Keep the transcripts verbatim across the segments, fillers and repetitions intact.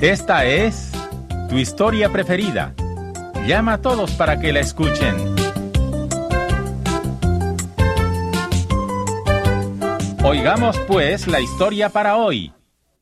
Esta es tu historia preferida. Llama a todos para que la escuchen. Oigamos pues la historia para hoy.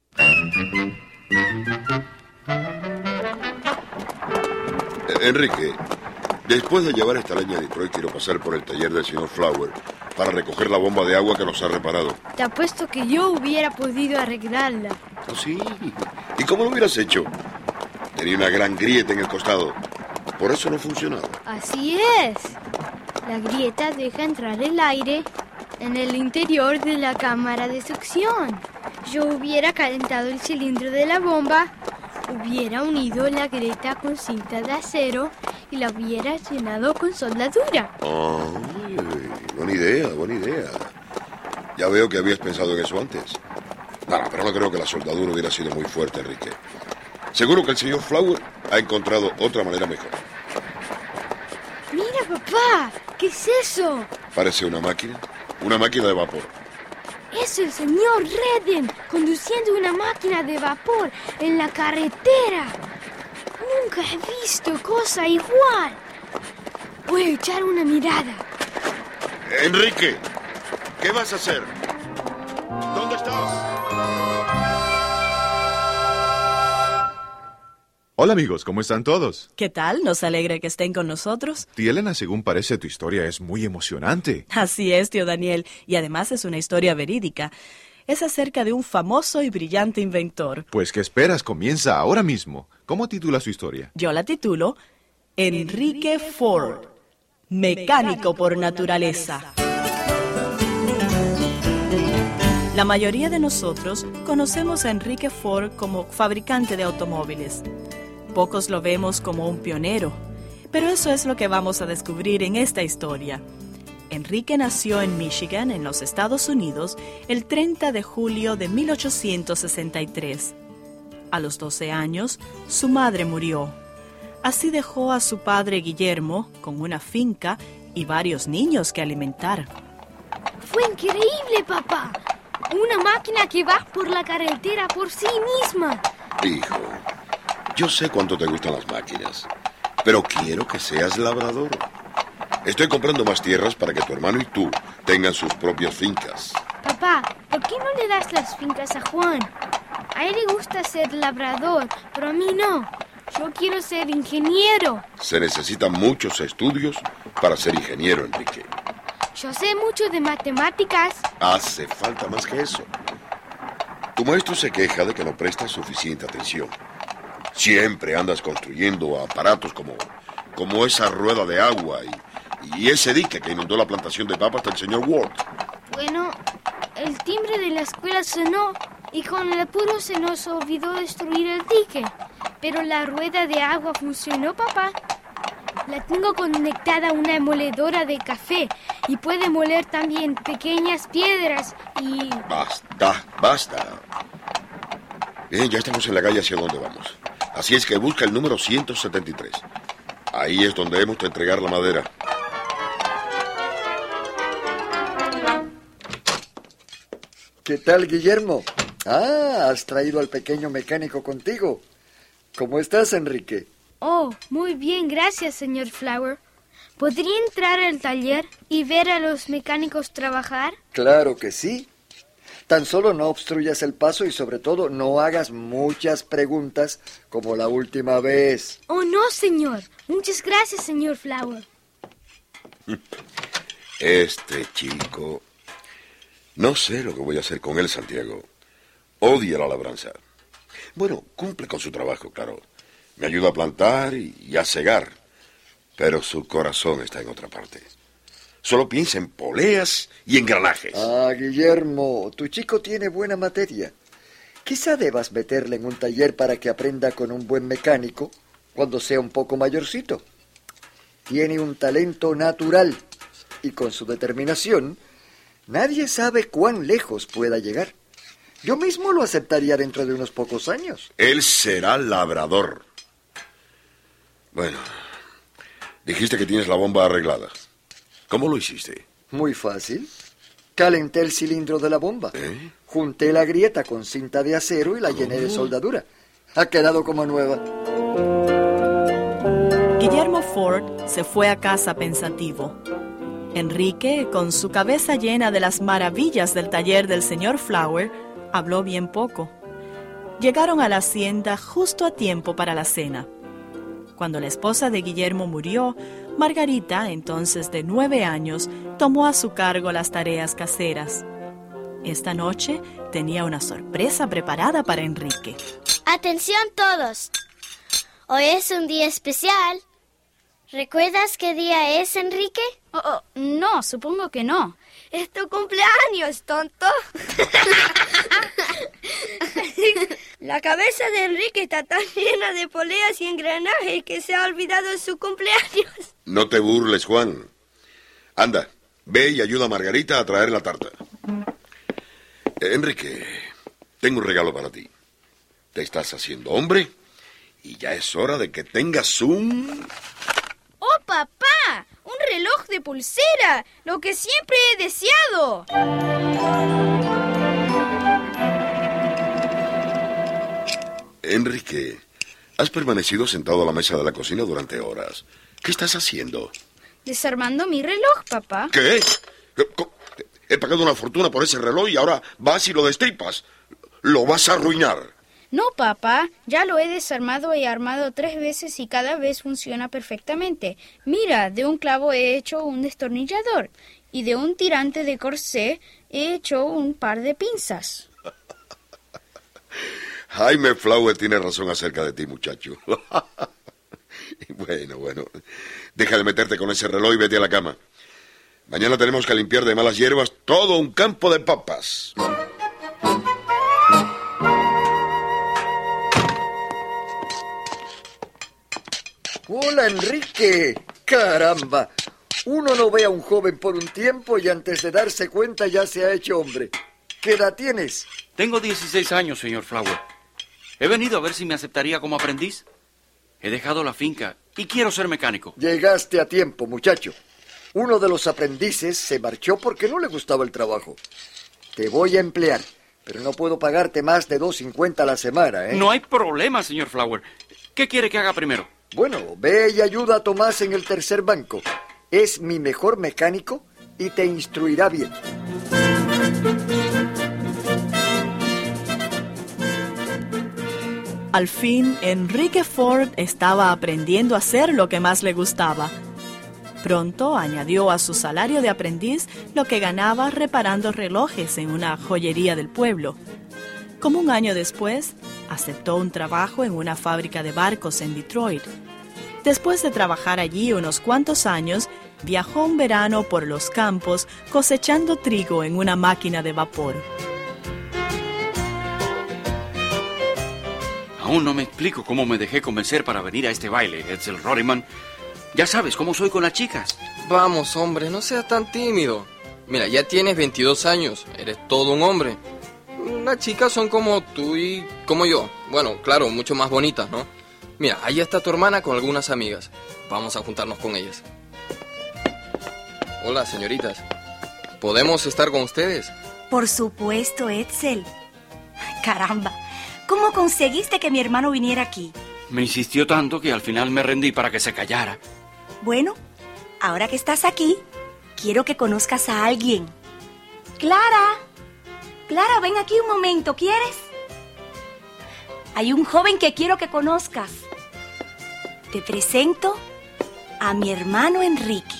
Enrique, después de llevar esta leña a Detroit, quiero pasar por el taller del señor Flower para recoger la bomba de agua que nos ha reparado. Te apuesto que yo hubiera podido arreglarla. ¿Oh, sí? ¿Y cómo lo hubieras hecho? Tenía una gran grieta en el costado. Por eso no funcionaba. Así es. La grieta deja entrar el aire en el interior de la cámara de succión. Yo hubiera calentado el cilindro de la bomba, hubiera unido la grieta con cinta de acero y la hubiera llenado con soldadura. Ay, buena idea, buena idea. Ya veo que habías pensado en eso antes. No, pero no creo que la soldadura hubiera sido muy fuerte, Enrique. Seguro que el señor Flower ha encontrado otra manera mejor. Mira, papá, ¿qué es eso? Parece una máquina, una máquina de vapor. Es el señor Redden conduciendo una máquina de vapor en la carretera. Nunca he visto cosa igual. Voy a echar una mirada. Enrique, ¿qué vas a hacer? ¿Dónde estás? Hola amigos, ¿cómo están todos? ¿Qué tal? Nos alegra que estén con nosotros. Tía Elena, según parece, tu historia es muy emocionante. Así es, tío Daniel, y además es una historia verídica. Es acerca de un famoso y brillante inventor. Pues, ¿qué esperas? Comienza ahora mismo. ¿Cómo titula su historia? Yo la titulo Enrique Ford, mecánico por naturaleza. La mayoría de nosotros conocemos a Enrique Ford como fabricante de automóviles. Pocos lo vemos como un pionero, pero eso es lo que vamos a descubrir en esta historia. Enrique nació en Michigan, en los Estados Unidos, el treinta de julio de mil ochocientos sesenta y tres. A los doce años, su madre murió. Así dejó a su padre Guillermo con una finca y varios niños que alimentar. ¡Fue increíble, papá! Una máquina que va por la carretera por sí misma. Hijo, yo sé cuánto te gustan las máquinas, pero quiero que seas labrador. Estoy comprando más tierras para que tu hermano y tú tengan sus propias fincas. Papá, ¿por qué no le das las fincas a Juan? A él le gusta ser labrador, pero a mí no. Yo quiero ser ingeniero. Se necesitan muchos estudios para ser ingeniero, Enrique. Yo sé mucho de matemáticas. Hace falta más que eso. Tu maestro se queja de que no prestas suficiente atención. Siempre andas construyendo aparatos como, como esa rueda de agua y, y ese dique que inundó la plantación de papas del señor Ward. Bueno, el timbre de la escuela sonó y con el apuro se nos olvidó destruir el dique. Pero la rueda de agua funcionó, papá. La tengo conectada a una moledora de café y puede moler también pequeñas piedras y... Basta, basta. Bien, ya estamos en la calle hacia donde vamos. Así es que busca el número ciento setenta y tres. Ahí es donde hemos de entregar la madera. ¿Qué tal, Guillermo? Ah, has traído al pequeño mecánico contigo. ¿Cómo estás, Enrique? Oh, muy bien, gracias, señor Flower. ¿Podría entrar al taller y ver a los mecánicos trabajar? Claro que sí. Tan solo no obstruyas el paso y sobre todo no hagas muchas preguntas como la última vez. Oh, no, señor. Muchas gracias, señor Flower. Este chico... No sé lo que voy a hacer con él, Santiago. Odia la labranza. Bueno, cumple con su trabajo, claro. Me ayuda a plantar y a cegar. Pero su corazón está en otra parte. Solo piensa en poleas y engranajes. Ah, Guillermo, tu chico tiene buena materia. Quizá debas meterle en un taller para que aprenda con un buen mecánico cuando sea un poco mayorcito. Tiene un talento natural y con su determinación, nadie sabe cuán lejos pueda llegar. Yo mismo lo aceptaría dentro de unos pocos años. Él será labrador. Bueno, dijiste que tienes la bomba arreglada. ¿Cómo lo hiciste? Muy fácil. Calenté el cilindro de la bomba. ¿Eh? Junté la grieta con cinta de acero y la llené Oh. de soldadura. Ha quedado como nueva. Guillermo Ford se fue a casa pensativo. Enrique, con su cabeza llena de las maravillas del taller del señor Flower, habló bien poco. Llegaron a la hacienda justo a tiempo para la cena. Cuando la esposa de Guillermo murió, Margarita, entonces de nueve años, tomó a su cargo las tareas caseras. Esta noche tenía una sorpresa preparada para Enrique. Atención todos. Hoy es un día especial. ¿Recuerdas qué día es, Enrique? Oh, oh, no, supongo que no. Es tu cumpleaños, tonto. La cabeza de Enrique está tan llena de poleas y engranajes que se ha olvidado de su cumpleaños. No te burles, Juan. Anda, ve y ayuda a Margarita a traer la tarta. Eh, Enrique, tengo un regalo para ti. Te estás haciendo hombre y ya es hora de que tengas un... ¡Oh, papá! ¡Un reloj de pulsera! ¡Lo que siempre he deseado! Enrique, has permanecido sentado a la mesa de la cocina durante horas. ¿Qué estás haciendo? Desarmando mi reloj, papá. ¿Qué? He pagado una fortuna por ese reloj y ahora vas y lo destripas. Lo vas a arruinar. No, papá. Ya lo he desarmado y armado tres veces y cada vez funciona perfectamente. Mira, de un clavo he hecho un destornillador y de un tirante de corsé he hecho un par de pinzas. Jaime Flower tiene razón acerca de ti, muchacho. Bueno, bueno. Deja de meterte con ese reloj y vete a la cama. Mañana tenemos que limpiar de malas hierbas todo un campo de papas. Hola, Enrique. Caramba. Uno no ve a un joven por un tiempo y antes de darse cuenta ya se ha hecho hombre. ¿Qué edad tienes? Tengo dieciséis años, señor Flower. He venido a ver si me aceptaría como aprendiz. He dejado la finca y quiero ser mecánico. Llegaste a tiempo, muchacho. Uno de los aprendices se marchó porque no le gustaba el trabajo. Te voy a emplear, pero no puedo pagarte más de dos cincuenta a la semana, ¿eh? No hay problema, señor Flower. ¿Qué quiere que haga primero? Bueno, ve y ayuda a Tomás en el tercer banco. Es mi mejor mecánico y te instruirá bien. Al fin, Enrique Ford estaba aprendiendo a hacer lo que más le gustaba. Pronto añadió a su salario de aprendiz lo que ganaba reparando relojes en una joyería del pueblo. Como un año después, aceptó un trabajo en una fábrica de barcos en Detroit. Después de trabajar allí unos cuantos años, viajó un verano por los campos cosechando trigo en una máquina de vapor. Aún no me explico cómo me dejé convencer para venir a este baile, Edsel Rodiman. Ya sabes cómo soy con las chicas. Vamos, hombre, no seas tan tímido. Mira, ya tienes veintidós años, eres todo un hombre. Las chicas son como tú y como yo. Bueno, claro, mucho más bonitas, ¿no? Mira, ahí está tu hermana con algunas amigas. Vamos a juntarnos con ellas. Hola, señoritas. ¿Podemos estar con ustedes? Por supuesto, Edsel. Caramba, ¿cómo conseguiste que mi hermano viniera aquí? Me insistió tanto que al final me rendí para que se callara. Bueno, ahora que estás aquí, quiero que conozcas a alguien. Clara, Clara, ven aquí un momento, ¿quieres? Hay un joven que quiero que conozcas. Te presento a mi hermano Enrique.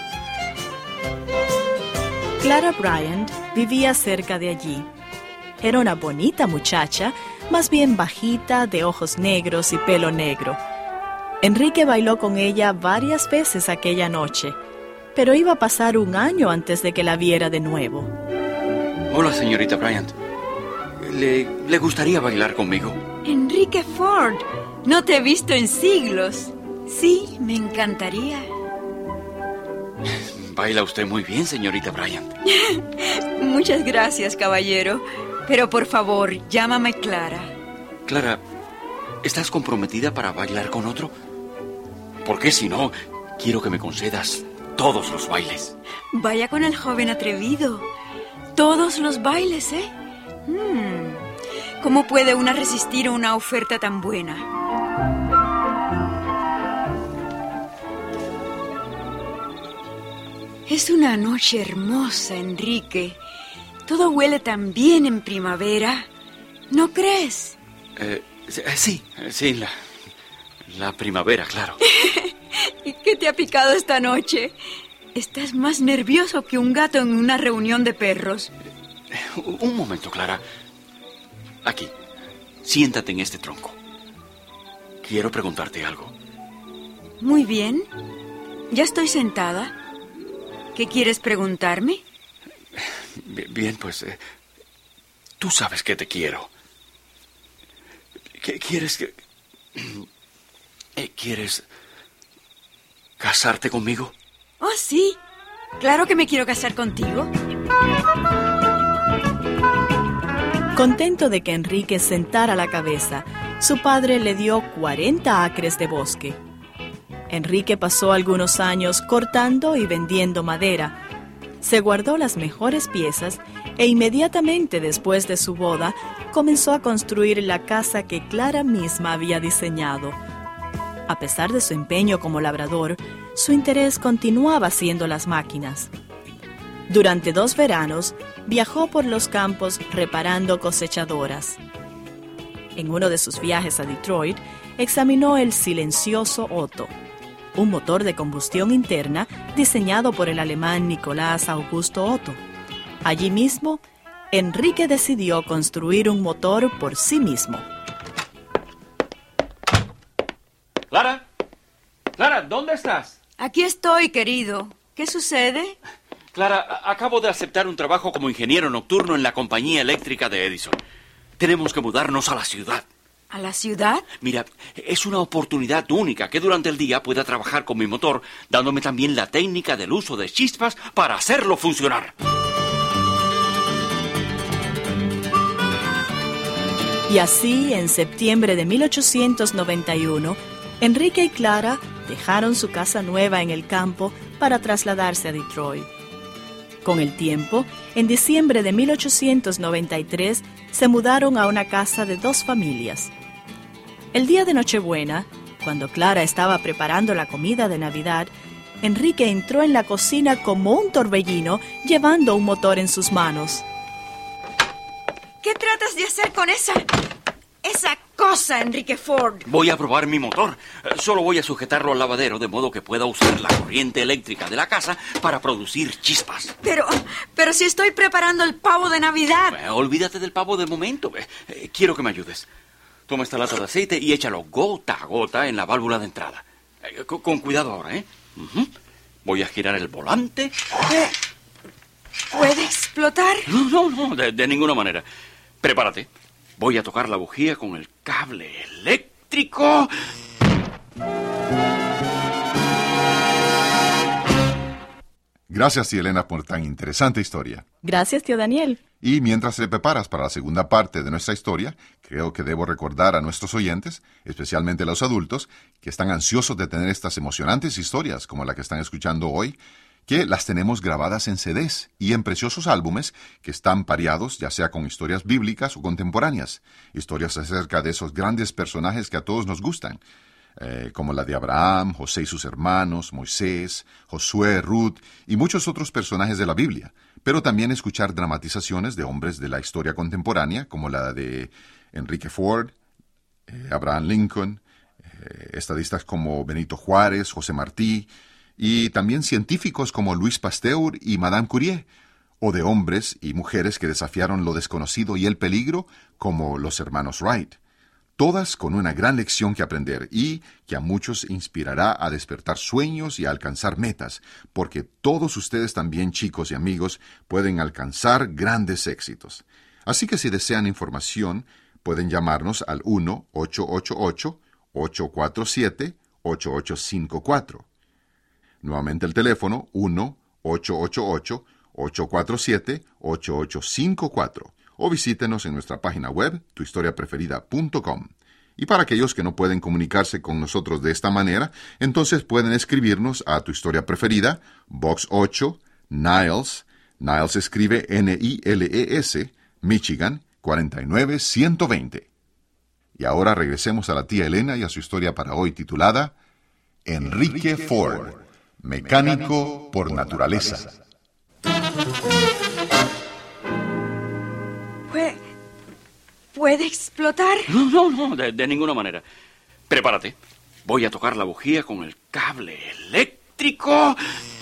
Clara Bryant vivía cerca de allí. Era una bonita muchacha, más bien bajita, de ojos negros y pelo negro. Enrique bailó con ella varias veces aquella noche, pero iba a pasar un año antes de que la viera de nuevo. Hola, señorita Bryant. ¿Le, le gustaría bailar conmigo? Enrique Ford, no te he visto en siglos. Sí, me encantaría. Baila usted muy bien, señorita Bryant. Muchas gracias, caballero. Pero por favor, llámame Clara. Clara, ¿estás comprometida para bailar con otro? Porque si no, quiero que me concedas todos los bailes. Vaya con el joven atrevido. Todos los bailes, ¿eh? Hmm. ¿Cómo puede una resistir a una oferta tan buena? Es una noche hermosa, Enrique. Todo huele tan bien en primavera. ¿No crees? Eh, sí, sí, la, la primavera, claro. ¿Y qué te ha picado esta noche? Estás más nervioso que un gato en una reunión de perros. Un momento, Clara. Aquí, siéntate en este tronco. Quiero preguntarte algo. Muy bien. Ya estoy sentada. ¿Qué quieres preguntarme? Bien, pues... Eh, tú sabes que te quiero. ¿Qué quieres que... Eh, ¿Quieres casarte conmigo? Oh, sí. Claro que me quiero casar contigo. Contento de que Enrique sentara la cabeza, su padre le dio cuarenta acres de bosque. Enrique pasó algunos años cortando y vendiendo madera. Se guardó las mejores piezas e inmediatamente después de su boda comenzó a construir la casa que Clara misma había diseñado. A pesar de su empeño como labrador, su interés continuaba siendo las máquinas. Durante dos veranos viajó por los campos reparando cosechadoras. En uno de sus viajes a Detroit, examinó el silencioso Otto, un motor de combustión interna diseñado por el alemán Nicolás Augusto Otto. Allí mismo, Enrique decidió construir un motor por sí mismo. Clara, Clara, ¿dónde estás? Aquí estoy, querido. ¿Qué sucede? Clara, acabo de aceptar un trabajo como ingeniero nocturno en la compañía eléctrica de Edison. Tenemos que mudarnos a la ciudad. ¿A la ciudad? Mira, es una oportunidad única que durante el día pueda trabajar con mi motor, dándome también la técnica del uso de chispas para hacerlo funcionar. Y así, en septiembre de mil ochocientos noventa y uno, Enrique y Clara dejaron su casa nueva en el campo para trasladarse a Detroit. Con el tiempo, en diciembre de mil ochocientos noventa y tres, se mudaron a una casa de dos familias. El día de Nochebuena, cuando Clara estaba preparando la comida de Navidad, Enrique entró en la cocina como un torbellino, llevando un motor en sus manos. ¿Qué tratas de hacer con esa... esa cosa, Enrique Ford? Voy a probar mi motor. Solo voy a sujetarlo al lavadero de modo que pueda usar la corriente eléctrica de la casa para producir chispas. Pero, pero si estoy preparando el pavo de Navidad. Eh, olvídate del pavo de momento. Eh, quiero que me ayudes. Toma esta lata de aceite y échalo gota a gota en la válvula de entrada. Eh, con, con cuidado ahora, ¿eh? Uh-huh. Voy a girar el volante. ¿Eh? ¿Puede explotar? No, no, no, de, de ninguna manera. Prepárate. Voy a tocar la bujía con el cable eléctrico. Gracias, tía Elena, por tan interesante historia. Gracias, tío Daniel. Y mientras te preparas para la segunda parte de nuestra historia, creo que debo recordar a nuestros oyentes, especialmente a los adultos, que están ansiosos de tener estas emocionantes historias, como la que están escuchando hoy, que las tenemos grabadas en C Ds y en preciosos álbumes que están pareados ya sea con historias bíblicas o contemporáneas, historias acerca de esos grandes personajes que a todos nos gustan, eh, como la de Abraham, José y sus hermanos, Moisés, Josué, Ruth y muchos otros personajes de la Biblia, pero también escuchar dramatizaciones de hombres de la historia contemporánea, como la de Enrique Ford, eh, Abraham Lincoln, eh, estadistas como Benito Juárez, José Martí, y también científicos como Louis Pasteur y Madame Curie, o de hombres y mujeres que desafiaron lo desconocido y el peligro, como los hermanos Wright. Todas con una gran lección que aprender y que a muchos inspirará a despertar sueños y a alcanzar metas, porque todos ustedes también, chicos y amigos, pueden alcanzar grandes éxitos. Así que si desean información, pueden llamarnos al uno ocho ocho ocho, ocho cuatro siete, ocho ocho cinco cuatro. Nuevamente el teléfono uno ocho ocho ocho, ocho cuatro siete, ocho ocho cinco cuatro o visítenos en nuestra página web tu historia preferida punto com. Y para aquellos que no pueden comunicarse con nosotros de esta manera, entonces pueden escribirnos a Tu Historia Preferida, Box ocho, Niles, Niles escribe N I L E S, Michigan, cuarenta y nueve, ciento veinte. Y ahora regresemos a la tía Elena y a su historia para hoy titulada Enrique Ford, mecánico por naturaleza. ¿Puede, ¿Puede explotar? No, no, no, de, de ninguna manera. Prepárate. Voy a tocar la bujía con el cable eléctrico.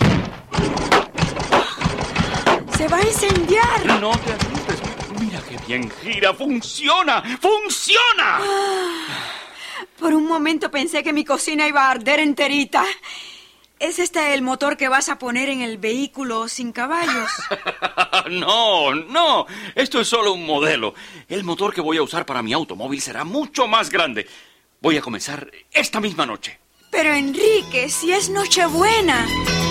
¡Se va a incendiar! No te asustes. Mira qué bien gira. ¡Funciona! ¡Funciona! Ah, por un momento pensé que mi cocina iba a arder enterita. ¿Es este el motor que vas a poner en el vehículo sin caballos? No, no. Esto es solo un modelo. El motor que voy a usar para mi automóvil será mucho más grande. Voy a comenzar esta misma noche. Pero Enrique, si es Nochebuena.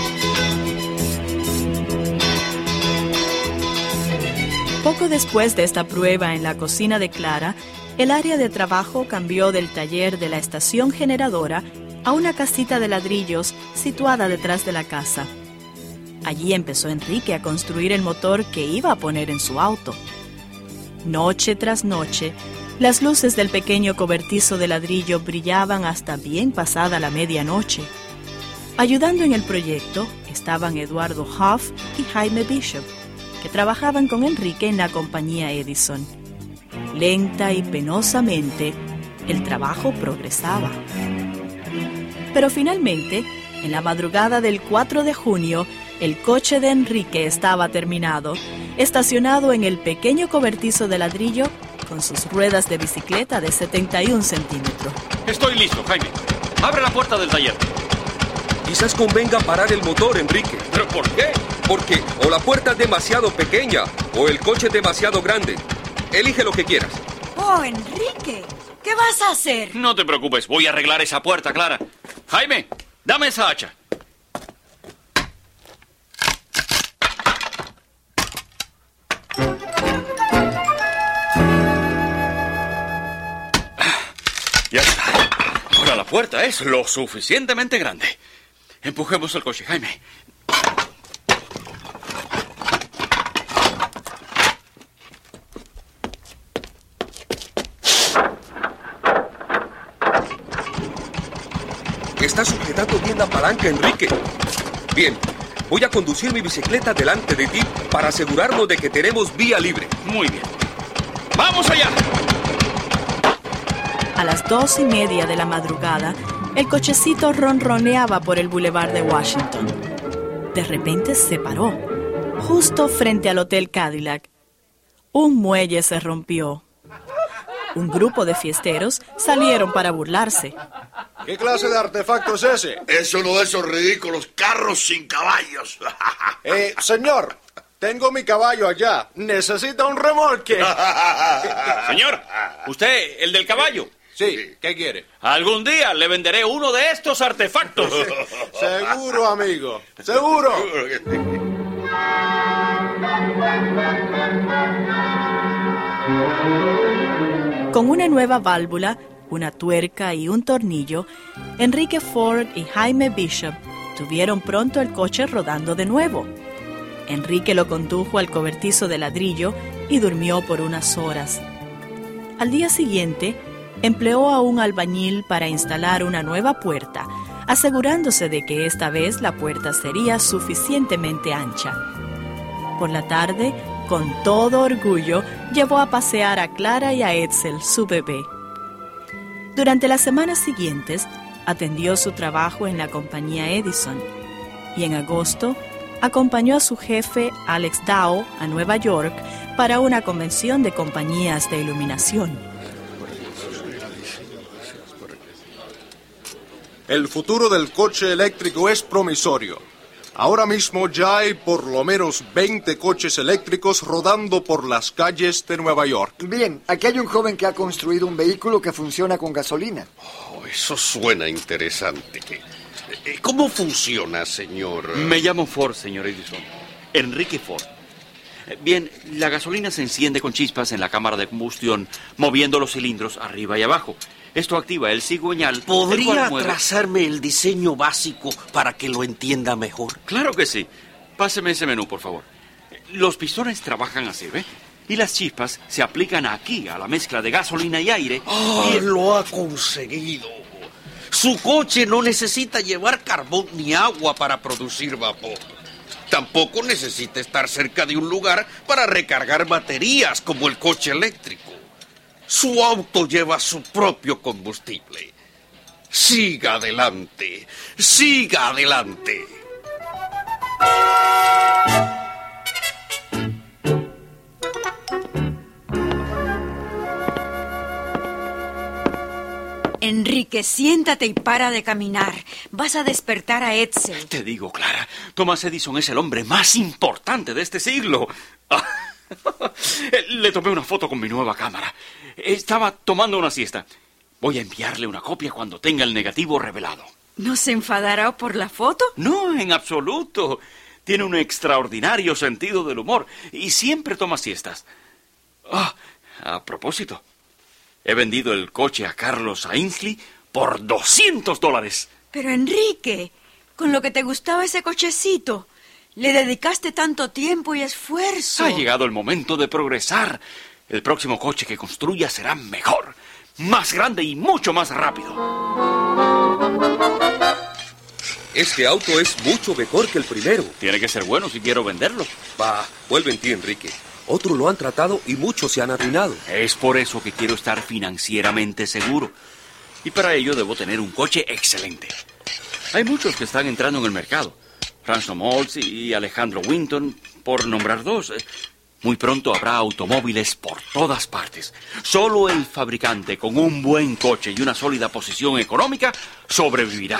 Poco después de esta prueba en la cocina de Clara, el área de trabajo cambió del taller de la estación generadora a una casita de ladrillos situada detrás de la casa. Allí empezó Enrique a construir el motor que iba a poner en su auto. Noche tras noche, las luces del pequeño cobertizo de ladrillo brillaban hasta bien pasada la medianoche. Ayudando en el proyecto estaban Eduardo Huff y Jaime Bishop, que trabajaban con Enrique en la compañía Edison. Lenta y penosamente, el trabajo progresaba. Pero finalmente, en la madrugada del cuatro de junio, el coche de Enrique estaba terminado, estacionado en el pequeño cobertizo de ladrillo con sus ruedas de bicicleta de setenta y un centímetros. Estoy listo, Jaime. Abre la puerta del taller. Quizás convenga parar el motor, Enrique. ¿Pero por qué? Porque o la puerta es demasiado pequeña o el coche es demasiado grande. Elige lo que quieras. Oh, Enrique, ¿qué vas a hacer? No te preocupes, voy a arreglar esa puerta, Clara. Jaime, dame esa hacha. Ya está. Ahora la puerta es lo suficientemente grande. Empujemos el coche, Jaime. Está sujetando bien la palanca, Enrique. Bien, voy a conducir mi bicicleta delante de ti para asegurarnos de que tenemos vía libre. Muy bien. ¡Vamos allá! A las dos y media de la madrugada, el cochecito ronroneaba por el bulevar de Washington. De repente se paró, justo frente al Hotel Cadillac. Un muelle se rompió. Un grupo de fiesteros salieron para burlarse. ¿Qué clase de artefacto es ese? Es uno de esos ridículos carros sin caballos. eh, señor, tengo mi caballo allá. ¿Necesita un remolque? Señor, ¿usted, el del caballo? Sí, ¿qué quiere? Algún día le venderé uno de estos artefactos. Seguro, amigo, seguro. Con una nueva válvula, una tuerca y un tornillo, Enrique Ford y Jaime Bishop tuvieron pronto el coche rodando de nuevo. Enrique lo condujo al cobertizo de ladrillo y durmió por unas horas. Al día siguiente, empleó a un albañil para instalar una nueva puerta, asegurándose de que esta vez la puerta sería suficientemente ancha. Por la tarde, con todo orgullo, llevó a pasear a Clara y a Edsel, su bebé. Durante las semanas siguientes, atendió su trabajo en la compañía Edison y en agosto acompañó a su jefe, Alex Dow, a Nueva York para una convención de compañías de iluminación. El futuro del coche eléctrico es promisorio. Ahora mismo ya hay por lo menos veinte coches eléctricos rodando por las calles de Nueva York. Bien, aquí hay un joven que ha construido un vehículo que funciona con gasolina. Oh, eso suena interesante. ¿Cómo funciona, señor? Me llamo Ford, señor Edison. Enrique Ford. Bien, la gasolina se enciende con chispas en la cámara de combustión, moviendo los cilindros arriba y abajo. Esto activa el cigüeñal. ¿Podría mueve... trazarme el diseño básico para que lo entienda mejor? Claro que sí. Páseme ese menú, por favor. Los pistones trabajan así, ¿ve? Y las chispas se aplican aquí, a la mezcla de gasolina y aire. ¡Ah, y... lo ha conseguido! Su coche no necesita llevar carbón ni agua para producir vapor. Tampoco necesita estar cerca de un lugar para recargar baterías como el coche eléctrico. Su auto lleva su propio combustible. Siga adelante, siga adelante. Enrique, siéntate y para de caminar. Vas a despertar a Edsel. Te digo, Clara, Thomas Edison es el hombre más importante de este siglo. Le tomé una foto con mi nueva cámara. Estaba tomando una siesta. Voy a enviarle una copia cuando tenga el negativo revelado. ¿No se enfadará por la foto? No, en absoluto. Tiene un extraordinario sentido del humor y siempre toma siestas. Ah, a propósito, he vendido el coche a Carlos Ainsley por doscientos dólares. Pero Enrique, con lo que te gustaba ese cochecito, le dedicaste tanto tiempo y esfuerzo. Ha llegado el momento de progresar. El próximo coche que construya será mejor, más grande y mucho más rápido. Este auto es mucho mejor que el primero. Tiene que ser bueno si quiero venderlo. Va, vuelve en ti, Enrique. Otros lo han tratado y muchos se han arruinado. Es por eso que quiero estar financieramente seguro. Y para ello debo tener un coche excelente. Hay muchos que están entrando en el mercado. Ransom Olds y Alejandro Winton, por nombrar dos. Muy pronto habrá automóviles por todas partes. Solo el fabricante con un buen coche y una sólida posición económica sobrevivirá.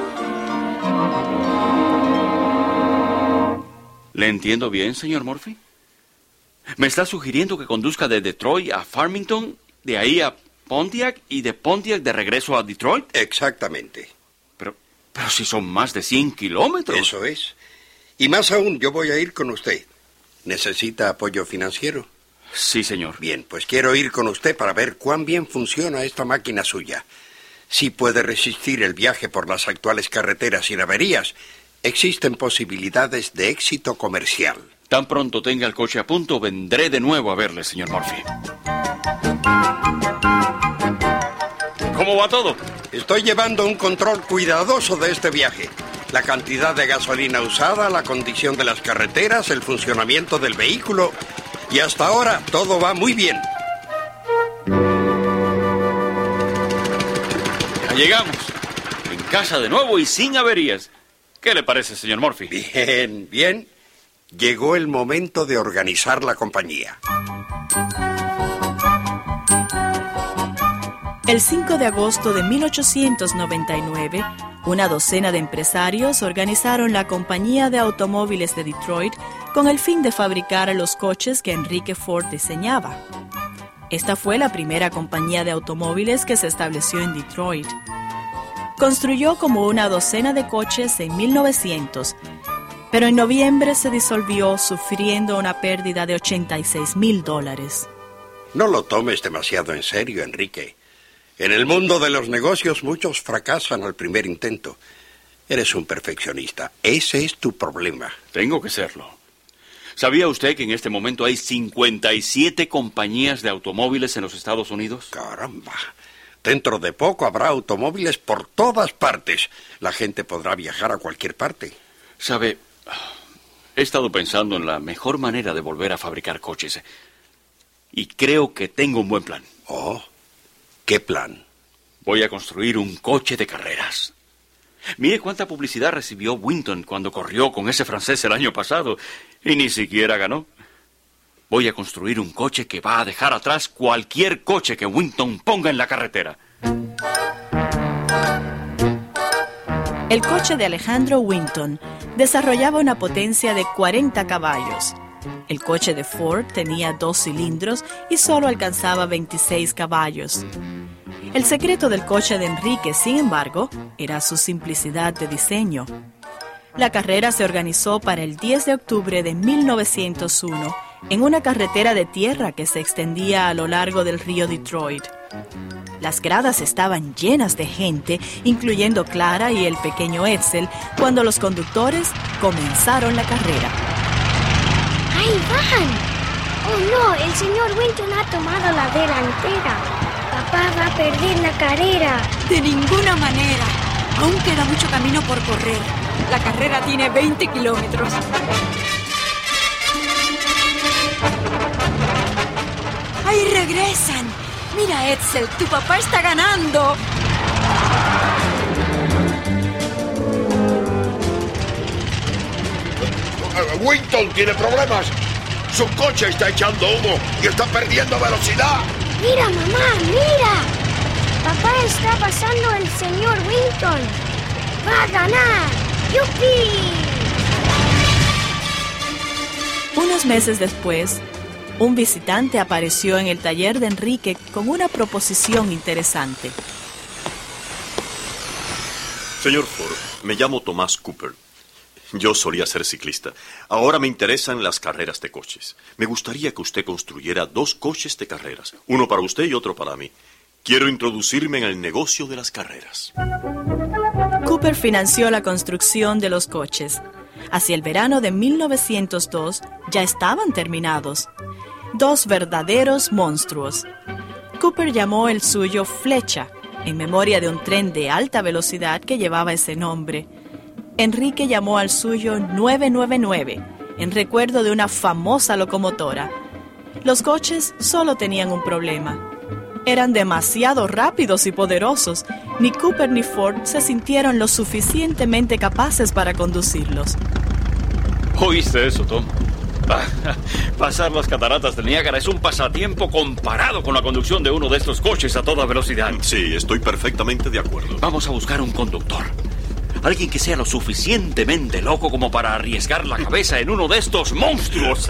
¿Le entiendo bien, señor Murphy? ¿Me está sugiriendo que conduzca de Detroit a Farmington, de ahí a Pontiac y de Pontiac de regreso a Detroit? Exactamente. Pero, pero si son más de cien kilómetros. Eso es. Y más aún, yo voy a ir con usted. ¿Necesita apoyo financiero? Sí, señor. Bien, pues quiero ir con usted para ver cuán bien funciona esta máquina suya. Si puede resistir el viaje por las actuales carreteras sin averías, existen posibilidades de éxito comercial. Tan pronto tenga el coche a punto, vendré de nuevo a verle, señor Murphy. ¿Cómo va todo? Estoy llevando un control cuidadoso de este viaje. La cantidad de gasolina usada, la condición de las carreteras, el funcionamiento del vehículo. Y hasta ahora todo va muy bien. Ya llegamos. En casa de nuevo y sin averías. ¿Qué le parece, señor Murphy? Bien, bien. Llegó el momento de organizar la compañía. El cinco de agosto de mil ochocientos noventa y nueve, una docena de empresarios organizaron la Compañía de Automóviles de Detroit con el fin de fabricar los coches que Enrique Ford diseñaba. Esta fue la primera compañía de automóviles que se estableció en Detroit. Construyó como una docena de coches en mil novecientos, pero en noviembre se disolvió sufriendo una pérdida de ochenta y seis mil dólares. No lo tomes demasiado en serio, Enrique. En el mundo de los negocios muchos fracasan al primer intento. Eres un perfeccionista. Ese es tu problema. Tengo que serlo. ¿Sabía usted que en este momento hay cincuenta y siete compañías de automóviles en los Estados Unidos? Caramba. Dentro de poco habrá automóviles por todas partes. La gente podrá viajar a cualquier parte. Sabe, he estado pensando en la mejor manera de volver a fabricar coches. Y creo que tengo un buen plan. Oh, ¿qué plan? Voy a construir un coche de carreras. Mire cuánta publicidad recibió Winton cuando corrió con ese francés el año pasado. Y ni siquiera ganó. Voy a construir un coche que va a dejar atrás cualquier coche que Winton ponga en la carretera. El coche de Alejandro Winton desarrollaba una potencia de cuarenta caballos. El coche de Ford tenía dos cilindros y solo alcanzaba veintiséis caballos. El secreto del coche de Enrique, sin embargo, era su simplicidad de diseño. La carrera se organizó para el diez de octubre de mil novecientos uno en una carretera de tierra que se extendía a lo largo del río Detroit. Las gradas estaban llenas de gente, incluyendo Clara y el pequeño Edsel, cuando los conductores comenzaron la carrera. ¡Ahí van! Oh no, el señor Winton ha tomado la delantera. Papá va a perder la carrera. De ninguna manera. Aún queda mucho camino por correr. La carrera tiene veinte kilómetros. ¡Ahí regresan! Mira, Edsel, tu papá está ganando. Winton tiene problemas. Su coche está echando humo y está perdiendo velocidad. Mira, mamá, mira. Papá está pasando al señor Winton. Va a ganar. ¡Yupi! Unos meses después, un visitante apareció en el taller de Enrique con una proposición interesante. Señor Ford, me llamo Tomás Cooper. Yo solía ser ciclista. Ahora me interesan las carreras de coches. Me gustaría que usted construyera dos coches de carreras, uno para usted y otro para mí. Quiero introducirme en el negocio de las carreras. Cooper financió la construcción de los coches. Hacia el verano de mil novecientos dos ya estaban terminados. Dos verdaderos monstruos. Cooper llamó el suyo Flecha, en memoria de un tren de alta velocidad que llevaba ese nombre. Enrique llamó al suyo nueve nueve nueve, en recuerdo de una famosa locomotora. Los coches solo tenían un problema. Eran demasiado rápidos y poderosos. Ni Cooper ni Ford se sintieron lo suficientemente capaces para conducirlos. ¿Oíste eso, Tom? Pasar las cataratas del Niágara es un pasatiempo comparado con la conducción de uno de estos coches a toda velocidad. Sí, estoy perfectamente de acuerdo. Vamos a buscar un conductor. Alguien que sea lo suficientemente loco como para arriesgar la cabeza en uno de estos monstruos.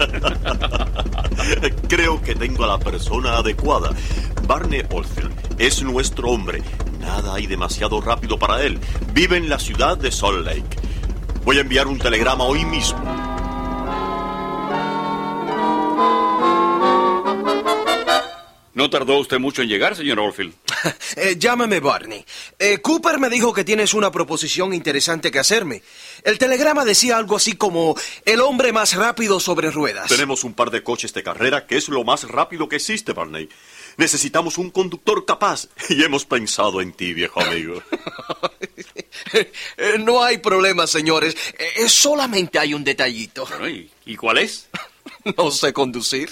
Creo que tengo a la persona adecuada. Barney Oldfield es nuestro hombre. Nada hay demasiado rápido para él. Vive en la ciudad de Salt Lake. Voy a enviar un telegrama hoy mismo. ¿No tardó usted mucho en llegar, señor Oldfield? eh, llámame Barney. Eh, Cooper me dijo que tienes una proposición interesante que hacerme. El telegrama decía algo así como el hombre más rápido sobre ruedas. Tenemos un par de coches de carrera que es lo más rápido que existe, Barney. Necesitamos un conductor capaz y hemos pensado en ti, viejo amigo. eh, no hay problema, señores. Eh, solamente hay un detallito. ¿Y, ¿Y cuál es? No sé conducir.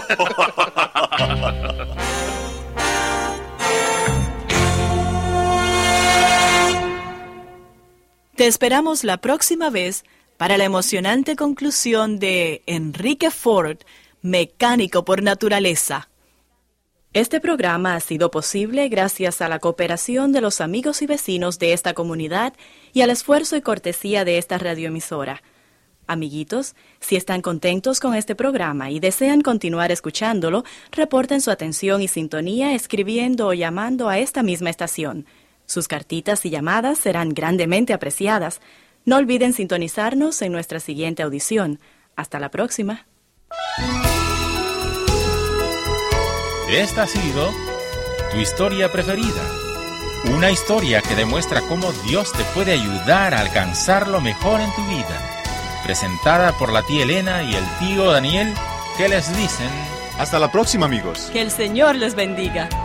Te esperamos la próxima vez para la emocionante conclusión de Enrique Ford, mecánico por naturaleza. Este programa ha sido posible gracias a la cooperación de los amigos y vecinos de esta comunidad y al esfuerzo y cortesía de esta radioemisora. Amiguitos, si están contentos con este programa y desean continuar escuchándolo, reporten su atención y sintonía escribiendo o llamando a esta misma estación. Sus cartitas y llamadas serán grandemente apreciadas. No olviden sintonizarnos en nuestra siguiente audición. Hasta la próxima. Esta ha sido tu historia preferida. Una historia que demuestra cómo Dios te puede ayudar a alcanzar lo mejor en tu vida. Presentada por la tía Elena y el tío Daniel, que les dicen... Hasta la próxima, amigos. Que el Señor les bendiga.